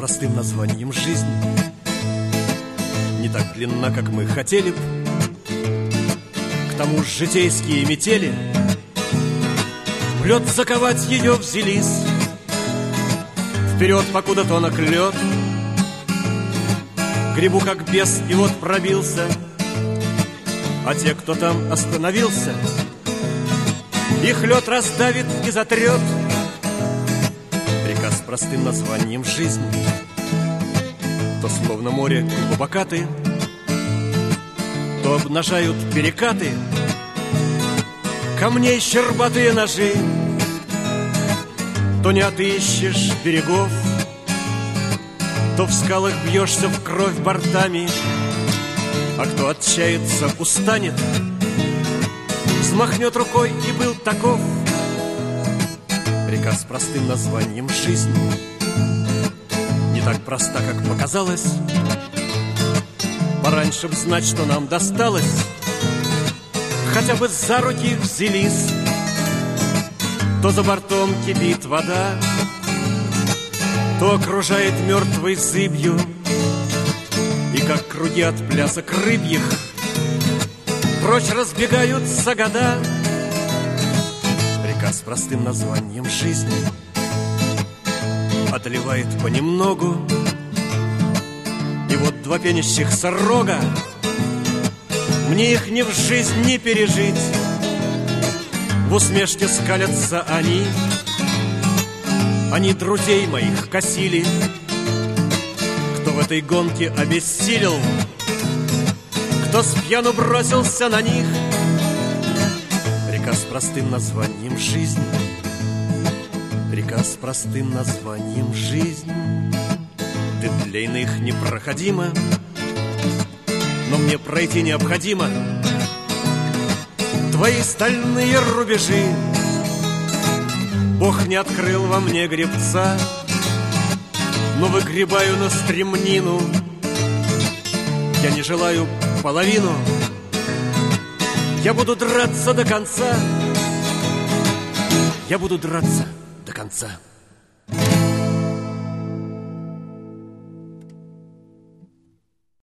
простым названием «Жизнь» не так длинна, как мы хотели б. К тому ж житейские метели в лед заковать ее взялись. Вперед, покуда тонок лед, гребу как бес, и вот пробился. А те, кто там остановился, их лед раздавит и затрет. Река с простым названием «Жизнь» то словно море глубокаты, то обнажают перекаты камней щербатые ножи, то не отыщешь берегов, то в скалах бьешься в кровь бортами. А кто отчается, устанет, взмахнет рукой и был таков. Река с простым названием «Жизнь» не так проста, как показалось. Пораньше б знать, что нам досталось, хотя бы за руки взялись. То за бортом кипит вода, то окружает мертвой зыбью, и как круги от плясок рыбьих прочь разбегаются года. Река с простым названием «Жизнь» отливает понемногу, и вот два пенящихся рога, мне их ни в жизнь не пережить. В усмешке скалятся они друзей моих косили. Кто в этой гонке обессилел, кто с пьяну бросился на них. Река с простым названием «Жизнь», река с простым названием «Жизнь». Ты для иных непроходима, но мне пройти необходимо твои стальные рубежи. Бог не открыл во мне гребца, но выгребаю на стремнину. Я не желаю половину, я буду драться до конца. Я буду драться до конца.